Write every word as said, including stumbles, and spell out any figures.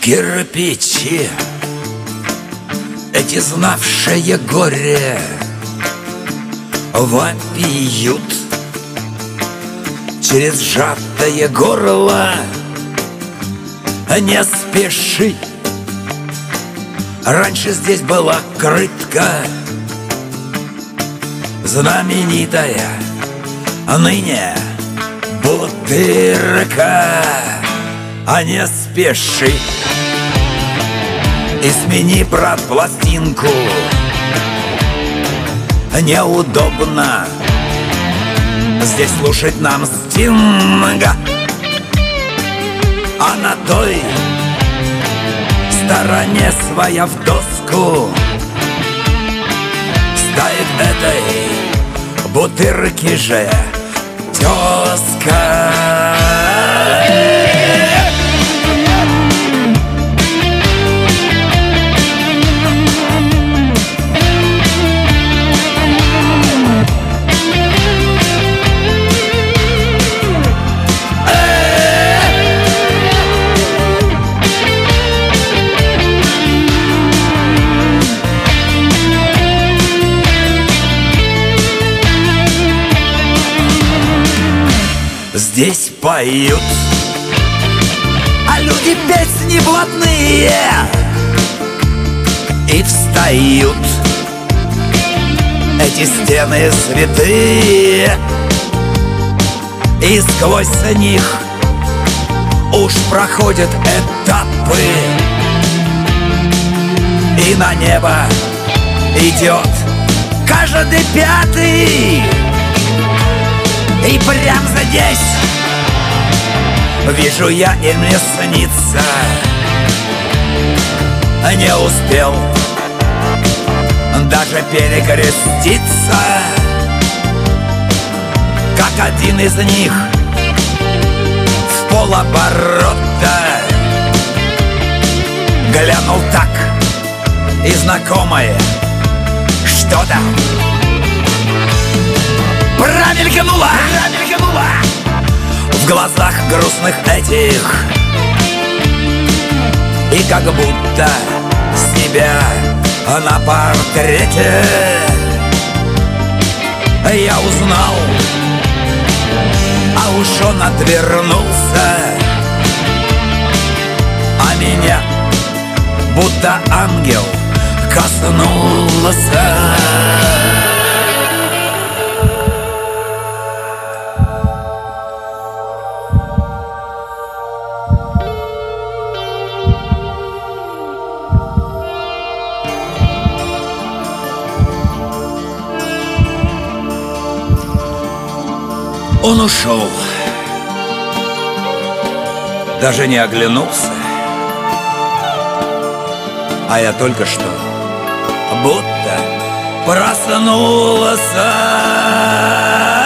Кирпичи, эти знавшие горе, вопиют через сжатое горло. Не спеши, раньше здесь была крытка знаменитая, ныне бутырка. А не спеши и смени, брат, пластинку. Неудобно здесь слушать нам Стинга. А на той стороне своя в доску ставит этой бутырки же тезка. Здесь поют, а люди песни блатные, и встают эти стены святые, и сквозь них уж проходят этапы, и на небо идет каждый пятый. И прям здесь вижу я, и мне снится, не успел даже перекреститься, как один из них в полоборота глянул так, и знакомое что-то промелькнуло, промелькнуло в глазах грустных этих, и как будто себя на портрете я узнал, а уж он отвернулся, а меня будто ангел коснулся. Он ушел, даже не оглянулся, а я только что будто проснулся.